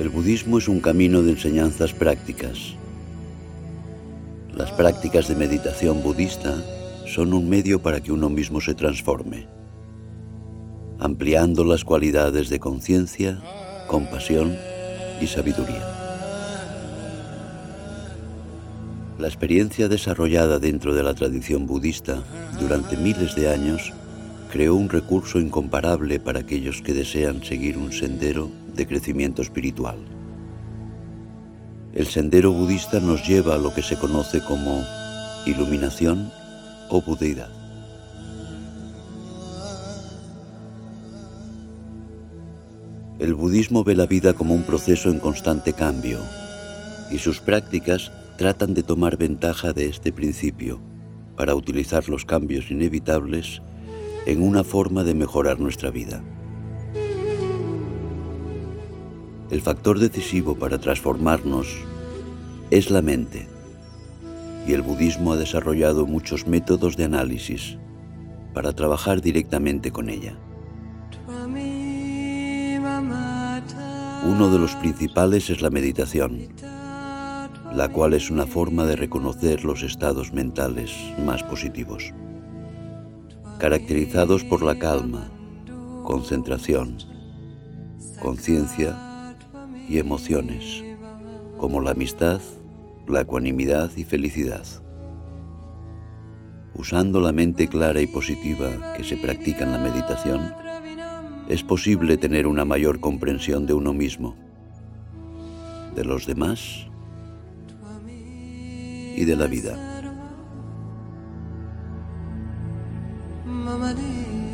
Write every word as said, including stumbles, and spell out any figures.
El budismo es un camino de enseñanzas prácticas. Las prácticas de meditación budista son un medio para que uno mismo se transforme, ampliando las cualidades de conciencia, compasión y sabiduría. La experiencia desarrollada dentro de la tradición budista durante miles de años creó un recurso incomparable para aquellos que desean seguir un sendero de crecimiento espiritual. El sendero budista nos lleva a lo que se conoce como iluminación o budeidad. El budismo ve la vida como un proceso en constante cambio, y sus prácticas tratan de tomar ventaja de este principio para utilizar los cambios inevitables en una forma de mejorar nuestra vida. El factor decisivo para transformarnos es la mente, y el budismo ha desarrollado muchos métodos de análisis para trabajar directamente con ella. Uno de los principales es la meditación, la cual es una forma de reconocer los estados mentales más positivos, caracterizados por la calma, concentración, conciencia y emociones, como la amistad, la ecuanimidad y felicidad. Usando la mente clara y positiva que se practica en la meditación, es posible tener una mayor comprensión de uno mismo, de los demás y de la vida.